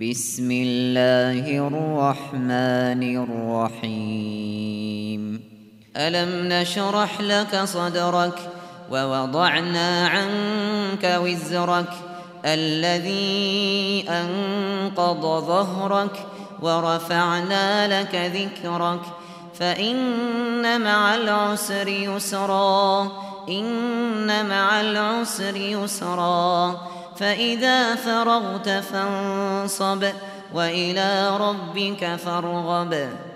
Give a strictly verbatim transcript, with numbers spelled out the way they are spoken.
بسم الله الرحمن الرحيم ألم نشرح لك صدرك ووضعنا عنك وزرك الذي أنقض ظهرك ورفعنا لك ذكرك فإن مع العسر يسرا إن مع العسر يسرا فإذا فرغت فانصب وإلى ربك فارغب